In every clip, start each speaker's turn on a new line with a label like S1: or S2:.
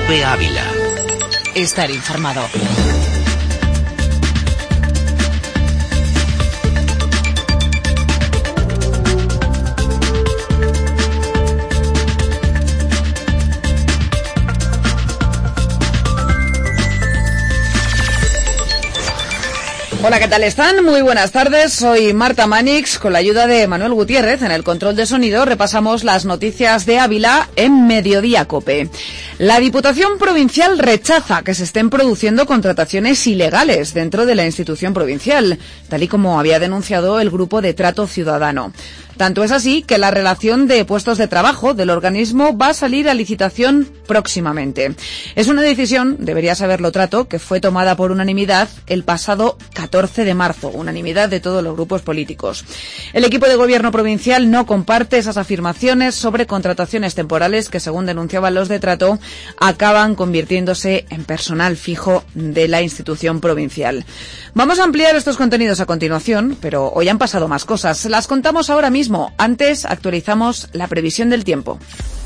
S1: Cope Ávila.
S2: Estar informado.
S3: Hola, ¿qué tal están? Muy buenas tardes, soy Marta Manix. Con la ayuda de Manuel Gutiérrez en el control de sonido repasamos las noticias de Ávila en Mediodía Cope. La Diputación Provincial rechaza que se estén produciendo contrataciones ilegales dentro de la institución provincial, tal y como había denunciado el Grupo de Trato Ciudadano. Tanto es así que la relación de puestos de trabajo del organismo va a salir a licitación próximamente. Es una decisión, debería saberlo Trato, que fue tomada por unanimidad el pasado 14 de marzo, unanimidad de todos los grupos políticos. El equipo de gobierno provincial no comparte esas afirmaciones sobre contrataciones temporales que, según denunciaban los de Trato, acaban convirtiéndose en personal fijo de la institución provincial. Vamos a ampliar estos contenidos a continuación, pero hoy han pasado más cosas. Las contamos ahora mismo. Antes actualizamos la previsión del tiempo.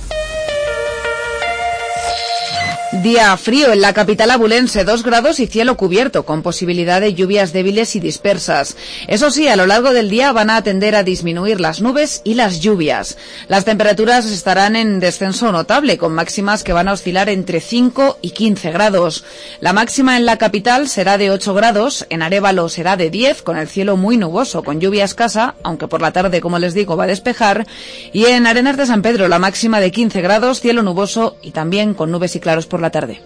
S3: Día frío en la capital abulense, 2 grados y cielo cubierto, con posibilidad de lluvias débiles y dispersas. Eso sí, a lo largo del día van a tender a disminuir las nubes y las lluvias. Las temperaturas estarán en descenso notable, con máximas que van a oscilar entre 5 y 15 grados. La máxima en la capital será de 8 grados, en Arévalo será de 10, con el cielo muy nuboso, con lluvia escasa, aunque por la tarde, como les digo, va a despejar. Y en Arenas de San Pedro, la máxima de 15 grados, cielo nuboso y también con nubes y claros por la tarde.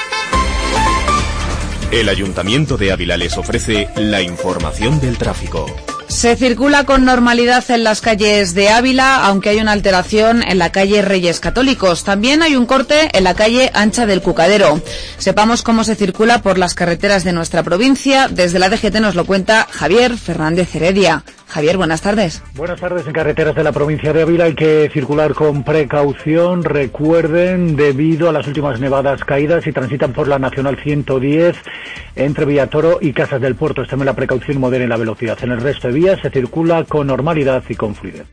S4: El Ayuntamiento de Ávila les ofrece la información del tráfico.
S3: Se circula con normalidad en las calles de Ávila, aunque hay una alteración en la calle Reyes Católicos. También hay un corte en la calle Ancha del Cucadero. Sepamos cómo se circula por las carreteras de nuestra provincia. Desde la DGT nos lo cuenta Javier Fernández Heredia. Javier, buenas tardes.
S5: Buenas tardes. En carreteras de la provincia de Ávila hay que circular con precaución. Recuerden, debido a las últimas nevadas caídas, y transitan por la Nacional 110 entre Villatoro y Casas del Puerto. Extreme la precaución, moderen la velocidad. En el resto de vías se circula con normalidad y con fluidez.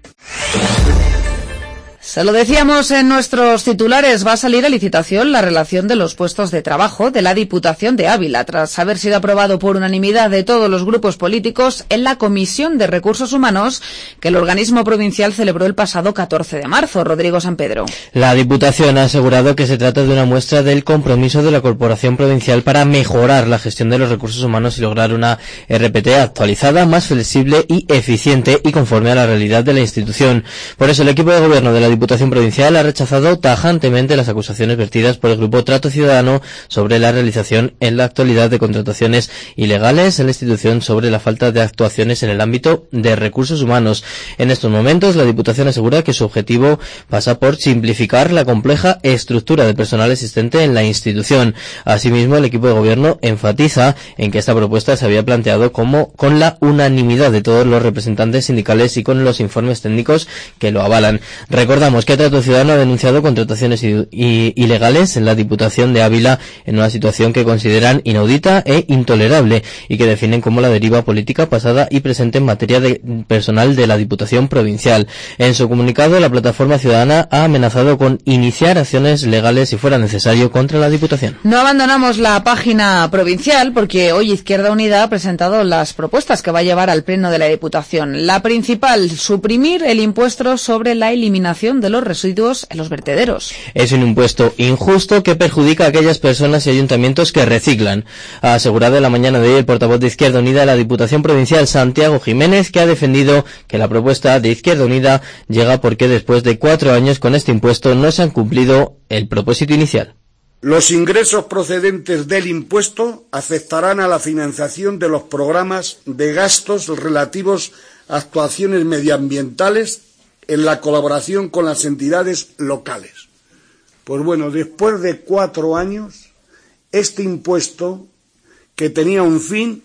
S3: Se lo decíamos en nuestros titulares, va a salir a licitación la relación de los puestos de trabajo de la Diputación de Ávila, tras haber sido aprobado por unanimidad de todos los grupos políticos en la Comisión de Recursos Humanos que el organismo provincial celebró el pasado 14 de marzo. Rodrigo San Pedro.
S6: La Diputación ha asegurado que se trata de una muestra del compromiso de la Corporación Provincial para mejorar la gestión de los recursos humanos y lograr una RPT actualizada, más flexible y eficiente y conforme a la realidad de la institución. Por eso el equipo de gobierno de la Diputación Provincial ha rechazado tajantemente las acusaciones vertidas por el Grupo Trato Ciudadano sobre la realización en la actualidad de contrataciones ilegales en la institución, sobre la falta de actuaciones en el ámbito de recursos humanos. En estos momentos, la Diputación asegura que su objetivo pasa por simplificar la compleja estructura de personal existente en la institución. Asimismo, el equipo de gobierno enfatiza en que esta propuesta se había planteado como con la unanimidad de todos los representantes sindicales y con los informes técnicos que lo avalan. Recordamos que Trato Ciudadano ha denunciado contrataciones ilegales en la Diputación de Ávila en una situación que consideran inaudita e intolerable y que definen como la deriva política pasada y presente en materia de personal de la Diputación Provincial. En su comunicado, la Plataforma Ciudadana ha amenazado con iniciar acciones legales si fuera necesario contra la Diputación.
S3: No abandonamos la página provincial porque hoy Izquierda Unida ha presentado las propuestas que va a llevar al Pleno de la Diputación. La principal, suprimir el impuesto sobre la eliminación de los residuos en los vertederos.
S6: Es un impuesto injusto que perjudica a aquellas personas y ayuntamientos que reciclan. Ha asegurado en la mañana de hoy el portavoz de Izquierda Unida de la Diputación Provincial, Santiago Jiménez, que ha defendido que la propuesta de Izquierda Unida llega porque después de 4 años con este impuesto no se han cumplido el propósito inicial.
S7: Los ingresos procedentes del impuesto afectarán a la financiación de los programas de gastos relativos a actuaciones medioambientales en la colaboración con las entidades locales. Pues bueno, después de 4 años, este impuesto, que tenía un fin,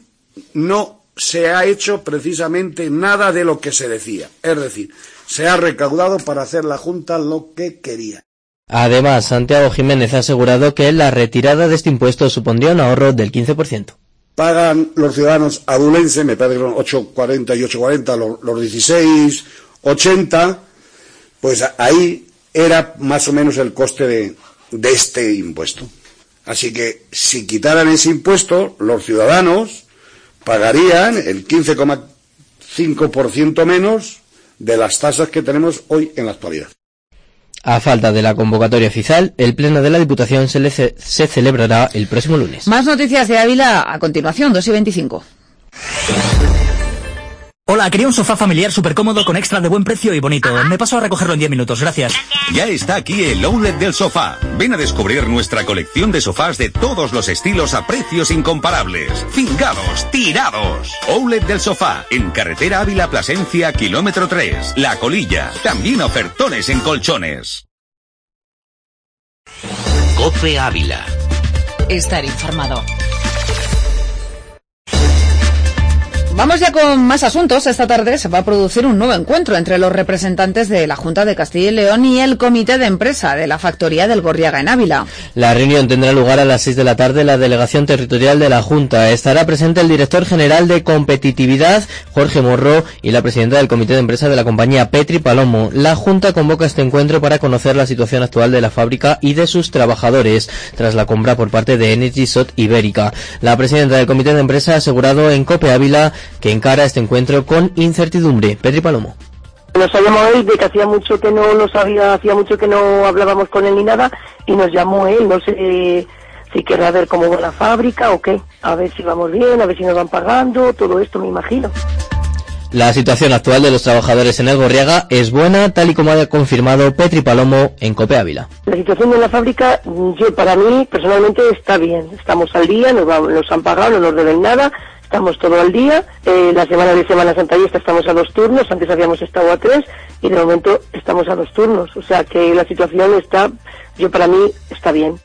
S7: no se ha hecho precisamente nada de lo que se decía. Es decir, se ha recaudado para hacer la Junta lo que quería.
S6: Además, Santiago Jiménez ha asegurado que la retirada de este impuesto supondría un ahorro del 15%.
S7: Pagan los ciudadanos adulenses, me parece que son 8,40 y 8,40, los 16,80, pues ahí era más o menos el coste de este impuesto. Así que si quitaran ese impuesto, los ciudadanos pagarían el 15,5% menos de las tasas que tenemos hoy en la actualidad.
S6: A falta de la convocatoria oficial, el pleno de la Diputación se celebrará el próximo lunes.
S3: Más noticias de Ávila a continuación, 2:25.
S1: Hola, quería un sofá familiar súper cómodo con extra de buen precio y bonito. Me paso a recogerlo en 10 minutos, gracias.
S8: Ya está aquí el Outlet del Sofá. Ven a descubrir nuestra colección de sofás de todos los estilos a precios incomparables. Fingados, tirados. Outlet del Sofá, en carretera Ávila-Plasencia, kilómetro 3. La Colilla. También ofertones en colchones.
S4: COPE Ávila.
S2: Estar informado.
S3: Vamos ya con más asuntos. Esta tarde se va a producir un nuevo encuentro entre los representantes de la Junta de Castilla y León y el Comité de Empresa de la Factoría del Gorriaga en Ávila.
S6: La reunión tendrá lugar a las 6 de la tarde en la Delegación Territorial de la Junta. Estará presente el Director General de Competitividad, Jorge Morro, y la Presidenta del Comité de Empresa de la compañía, Petri Palomo. La Junta convoca este encuentro para conocer la situación actual de la fábrica y de sus trabajadores, tras la compra por parte de Energisot Ibérica. La Presidenta del Comité de Empresa ha asegurado en COPE Ávila que encara este encuentro con incertidumbre. Petri Palomo.
S9: Nos ha llamado él de que hacía mucho que no lo sabía, hacía mucho que no hablábamos con él ni nada, y nos llamó él, no sé si querrá ver cómo va la fábrica o qué, a ver si vamos bien, a ver si nos van pagando, todo esto me imagino.
S6: La situación actual de los trabajadores en el Gorriaga es buena, tal y como ha confirmado Petri Palomo en COPE Ávila.
S9: La situación de la fábrica, para mí, personalmente, está bien. Estamos al día, nos han pagado, no nos deben nada. Estamos todo al día, la semana de Semana Santa y estamos a 2 turnos, antes habíamos estado a 3 y de momento estamos a 2 turnos, o sea que la situación para mí está bien.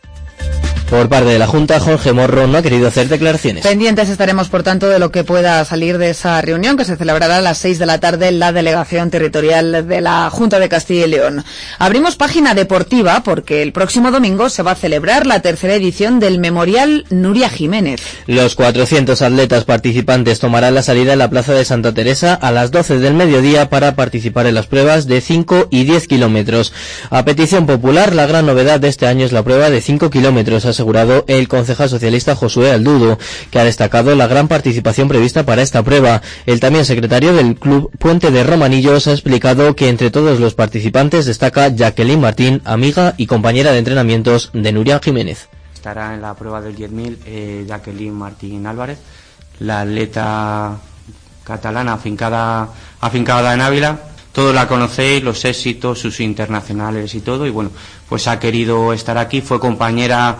S6: Por parte de la Junta, Jorge Morro no ha querido hacer declaraciones.
S3: Pendientes estaremos, por tanto, de lo que pueda salir de esa reunión que se celebrará a las 6 de la tarde en la Delegación Territorial de la Junta de Castilla y León. Abrimos página deportiva porque el próximo domingo se va a celebrar la 3ª edición del Memorial Nuria Jiménez.
S6: Los 400 atletas participantes tomarán la salida en la Plaza de Santa Teresa a las 12 del mediodía para participar en las pruebas de 5 y 10 kilómetros. A petición popular, la gran novedad de este año es la prueba de 5 kilómetros, ha asegurado el concejal socialista Josué Aldudo, que ha destacado la gran participación prevista para esta prueba. El también secretario del Club Puente de Romanillos ha explicado que entre todos los participantes destaca Jacqueline Martín, amiga y compañera de entrenamientos de Nuria Jiménez.
S10: Estará en la prueba del 10.000 Jacqueline Martín Álvarez, la atleta catalana afincada en Ávila. Todos la conocéis, los éxitos, sus internacionales y todo, y bueno, pues ha querido estar aquí. Fue compañera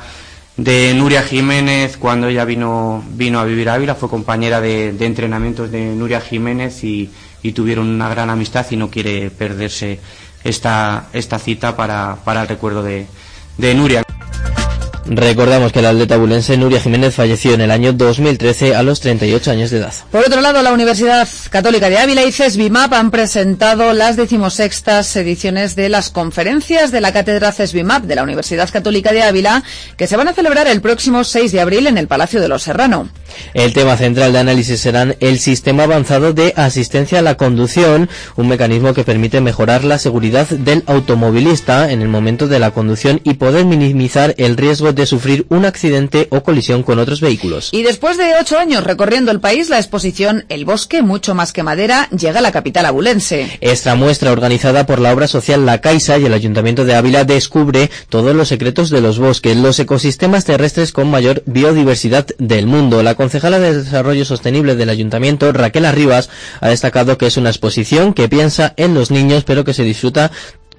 S10: de Nuria Jiménez cuando ella vino a vivir a Ávila, fue compañera de entrenamientos de Nuria Jiménez y tuvieron una gran amistad y no quiere perderse esta cita para el recuerdo de Nuria.
S6: Recordamos que la atleta bulense Nuria Jiménez falleció en el año 2013 a los 38 años de edad.
S3: Por otro lado, la Universidad Católica de Ávila y CESBIMAP han presentado las 16ª ediciones de las conferencias de la Cátedra CESBIMAP de la Universidad Católica de Ávila, que se van a celebrar el próximo 6 de abril en el Palacio de los Serrano.
S6: El tema central de análisis será el Sistema Avanzado de Asistencia a la Conducción, un mecanismo que permite mejorar la seguridad del automovilista en el momento de la conducción y poder minimizar el riesgo de sufrir un accidente o colisión con otros vehículos.
S3: Y después de 8 años recorriendo el país, la exposición El Bosque, mucho más que madera, llega a la capital abulense.
S6: Esta muestra, organizada por la obra social La Caixa y el Ayuntamiento de Ávila, descubre todos los secretos de los bosques, los ecosistemas terrestres con mayor biodiversidad del mundo. La concejala de Desarrollo Sostenible del Ayuntamiento, Raquel Arribas, ha destacado que es una exposición que piensa en los niños, pero que disfruta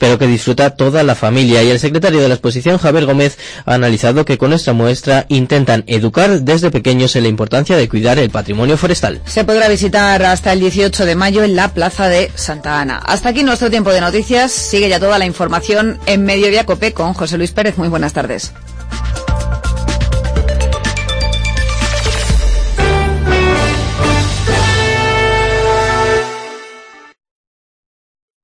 S6: toda la familia. Y el secretario de la exposición, Javier Gómez, ha analizado que con esta muestra intentan educar desde pequeños en la importancia de cuidar el patrimonio forestal.
S3: Se podrá visitar hasta el 18 de mayo en la Plaza de Santa Ana. Hasta aquí nuestro tiempo de noticias. Sigue ya toda la información en Mediodía COPE con José Luis Pérez. Muy buenas tardes.